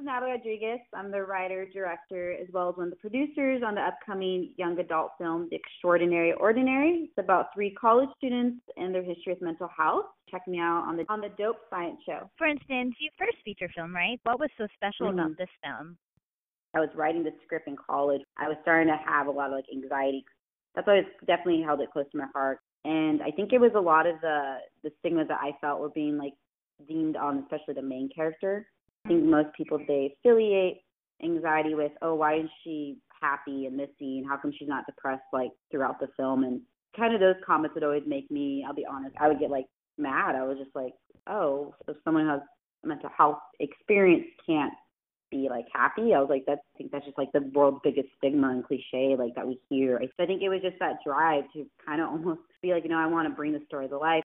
is Natalie Rodriguez. I'm the writer, director, as well as one of the producers on the upcoming young adult film, The Extraordinary Ordinary. It's about 3 college students and their history with mental health. Check me out on the Dope Science Show. For instance, your first feature film, right? What was so special about this film? I was writing the script in college. I was starting to have a lot of anxiety. That's why it's definitely held it close to my heart. And I think it was a lot of the stigmas that I felt were being deemed on, especially the main character. I think most people, they affiliate anxiety with, oh, why is she happy in this scene? How come she's not depressed throughout the film? And kind of those comments would always make me, I'll be honest, I would get mad. I was just oh, so someone who has a mental health experience can't be happy. I was I think that's just the world's biggest stigma and cliche that we hear. So I think it was just that drive to kind of almost be I want to bring the story to life.